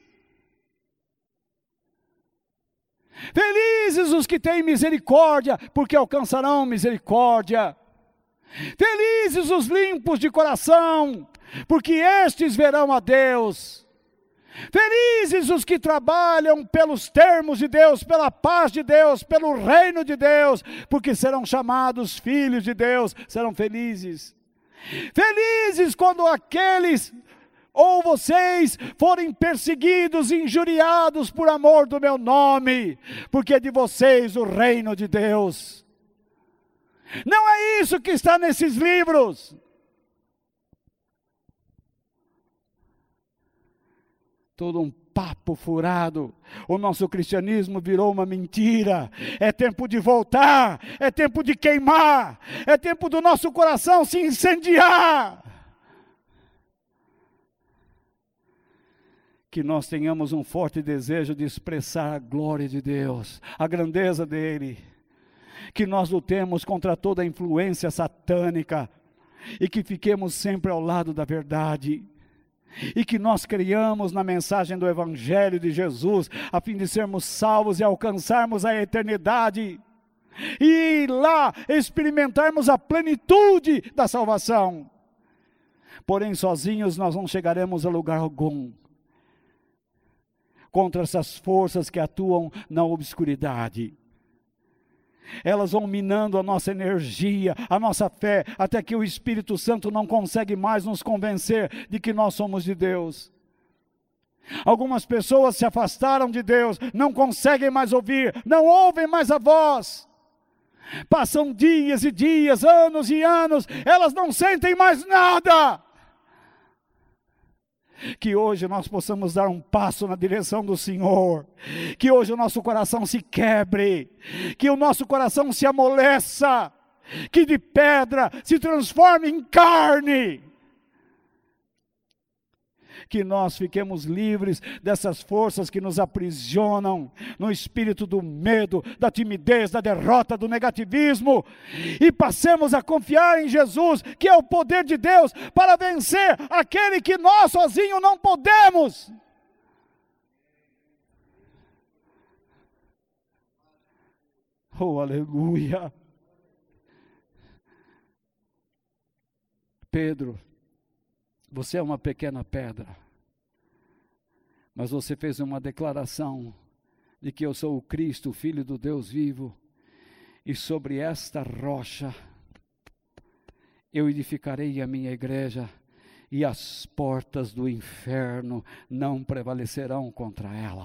Felizes os que têm misericórdia, porque alcançarão misericórdia. Felizes os limpos de coração, porque estes verão a Deus. Felizes os que trabalham pelos termos de Deus, pela paz de Deus, pelo reino de Deus, porque serão chamados filhos de Deus, serão felizes. Felizes quando aqueles ou vocês forem perseguidos, injuriados por amor do meu nome, porque é de vocês o reino de Deus. Não é isso que está nesses livros. Todo um papo furado. O nosso cristianismo virou uma mentira. É tempo de voltar, é tempo de queimar, é tempo do nosso coração se incendiar. Que nós tenhamos um forte desejo de expressar a glória de Deus, a grandeza dele. Que nós lutemos contra toda a influência satânica e que fiquemos sempre ao lado da verdade. E que nós creiamos na mensagem do Evangelho de Jesus, a fim de sermos salvos e alcançarmos a eternidade. E lá experimentarmos a plenitude da salvação. Porém, sozinhos nós não chegaremos a lugar algum. Contra essas forças que atuam na obscuridade. Elas vão minando a nossa energia, a nossa fé, até que o Espírito Santo não consegue mais nos convencer de que nós somos de Deus. Algumas pessoas se afastaram de Deus, não conseguem mais ouvir, não ouvem mais a voz. Passam dias e dias, anos e anos, elas não sentem mais nada. Que hoje nós possamos dar um passo na direção do Senhor, que hoje o nosso coração se quebre, que o nosso coração se amoleça, que de pedra se transforme em carne, que nós fiquemos livres dessas forças que nos aprisionam no espírito do medo, da timidez, da derrota, do negativismo, e passemos a confiar em Jesus, que é o poder de Deus para vencer aquele que nós sozinhos não podemos. Oh, aleluia! Pedro, você é uma pequena pedra, mas você fez uma declaração de que eu sou o Cristo, o Filho do Deus vivo, e sobre esta rocha eu edificarei a minha igreja, e as portas do inferno não prevalecerão contra ela.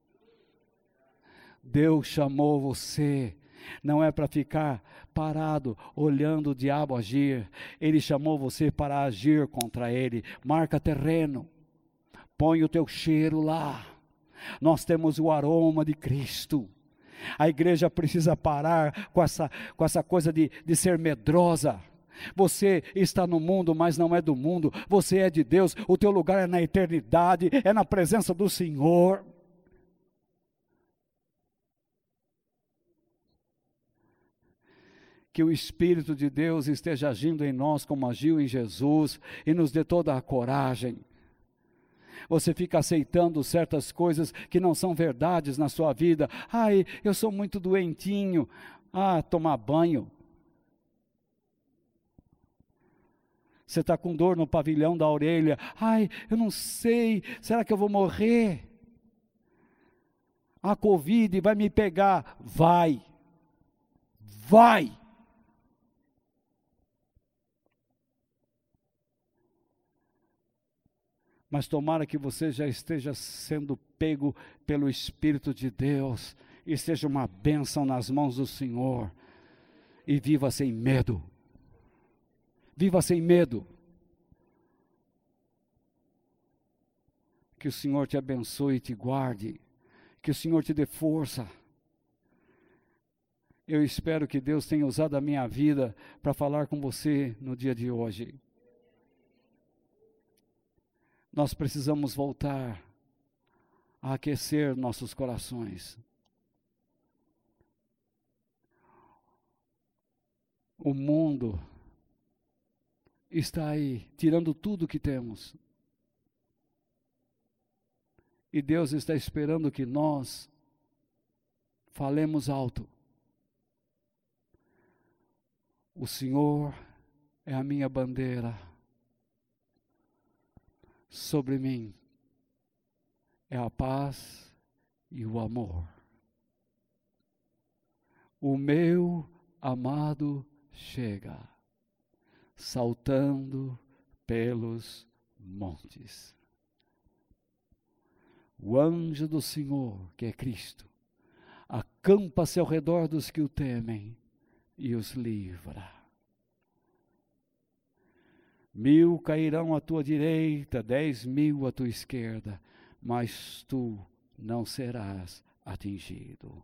Deus chamou você, não é para ficar parado, olhando o diabo agir. Ele chamou você para agir contra ele. Marca terreno, põe o teu cheiro lá. Nós temos o aroma de Cristo. A igreja precisa parar com essa, com essa coisa de, de ser medrosa. Você está no mundo, mas não é do mundo. Você é de Deus, o teu lugar é na eternidade, é na presença do Senhor. Que o Espírito de Deus esteja agindo em nós como agiu em Jesus e nos dê toda a coragem. Você fica aceitando certas coisas que não são verdades na sua vida. Ai, eu sou muito doentinho. Ah, tomar banho. Você está com dor no pavilhão da orelha. Ai, eu não sei, será que eu vou morrer? A Covid vai me pegar. Vai, vai. Mas tomara que você já esteja sendo pego pelo Espírito de Deus, e seja uma bênção nas mãos do Senhor, e viva sem medo, viva sem medo. Que o Senhor te abençoe e te guarde, que o Senhor te dê força. Eu espero que Deus tenha usado a minha vida para falar com você no dia de hoje. Nós precisamos voltar a aquecer nossos corações. O mundo está aí, tirando tudo que temos. E Deus está esperando que nós falemos alto. O Senhor é a minha bandeira. Sobre mim é a paz e o amor. O meu amado chega, saltando pelos montes. O anjo do Senhor, que é Cristo, acampa-se ao redor dos que o temem e os livra. Mil cairão à tua direita, dez mil à tua esquerda, mas tu não serás atingido.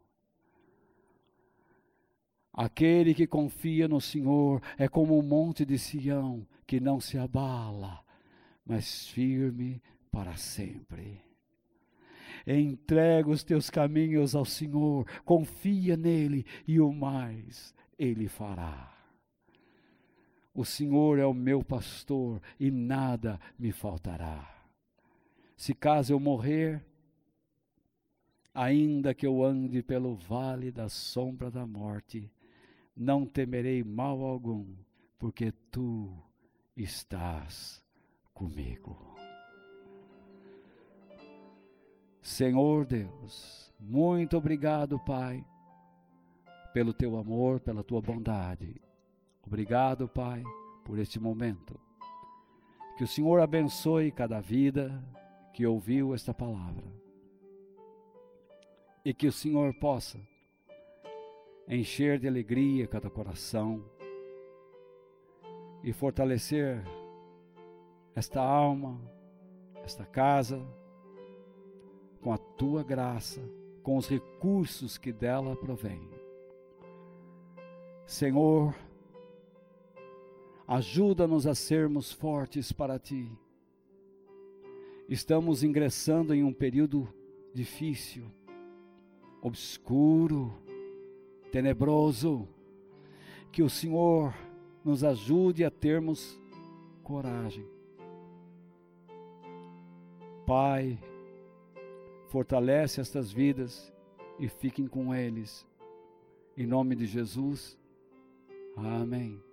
Aquele que confia no Senhor é como um monte de Sião, que não se abala, mas firme para sempre. Entrega os teus caminhos ao Senhor, confia nele, e o mais ele fará. O Senhor é o meu pastor e nada me faltará. Se caso eu morrer, ainda que eu ande pelo vale da sombra da morte, não temerei mal algum, porque tu estás comigo. Senhor Deus, muito obrigado, Pai, pelo teu amor, pela tua bondade. Obrigado, Pai, por este momento. Que o Senhor abençoe cada vida que ouviu esta palavra. E que o Senhor possa encher de alegria cada coração e fortalecer esta alma, esta casa, com a tua graça, com os recursos que dela provém. Senhor, ajuda-nos a sermos fortes para ti. Estamos ingressando em um período difícil, obscuro, tenebroso. Que o Senhor nos ajude a termos coragem. Pai, fortalece estas vidas e fiquem com eles. Em nome de Jesus. Amém.